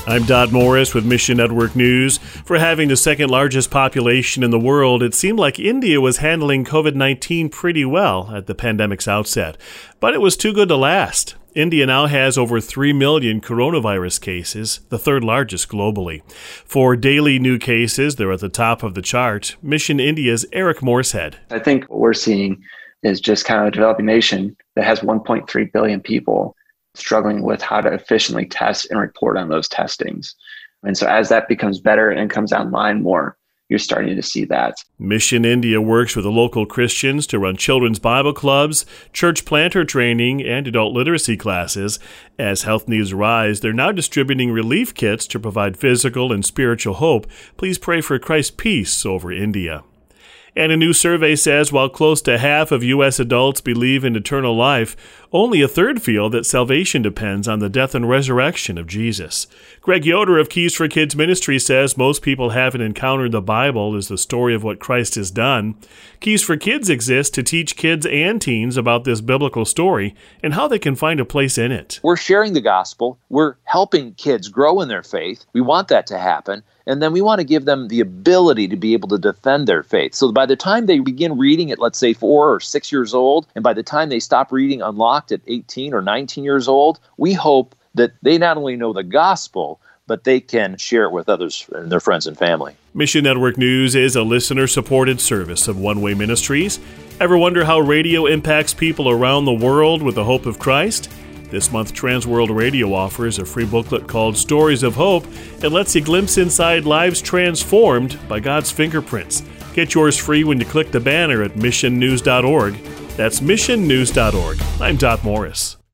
I'm Dot Morris with Mission Network News. For having the second largest population in the world, it seemed like India was handling COVID-19 pretty well at the pandemic's outset. But it was too good to last. India now has over 3 million coronavirus cases, the third largest globally. For daily new cases, they're at the top of the chart. Mission India's Eric Morshead. I think what we're seeing is just kind of a developing nation that has 1.3 billion people struggling with how to efficiently test and report on those testings. And so as that becomes better and comes online more, you're starting to see that. Mission India works with the local Christians to run children's Bible clubs, church planter training, and adult literacy classes. As health needs rise, they're now distributing relief kits to provide physical and spiritual hope. Please pray for Christ's peace over India. And a new survey says while close to half of U.S. adults believe in eternal life, only a third feel that salvation depends on the death and resurrection of Jesus. Greg Yoder of Keys for Kids Ministry says most people haven't encountered the Bible as the story of what Christ has done. Keys for Kids exists to teach kids and teens about this biblical story and how they can find a place in it. We're sharing the gospel. We're helping kids grow in their faith. We want that to happen. And then we want to give them the ability to be able to defend their faith. So by the time they begin reading at, let's say, 4 or 6 years old, and by the time they stop reading Unlocked at 18 or 19 years old, we hope that they not only know the gospel, but they can share it with others and their friends and family. Mission Network News is a listener-supported service of One Way Ministries. Ever wonder how radio impacts people around the world with the hope of Christ? This month, Transworld Radio offers a free booklet called Stories of Hope. It lets you glimpse inside lives transformed by God's fingerprints. Get yours free when you click the banner at missionnews.org. That's missionnews.org. I'm Dot Morris.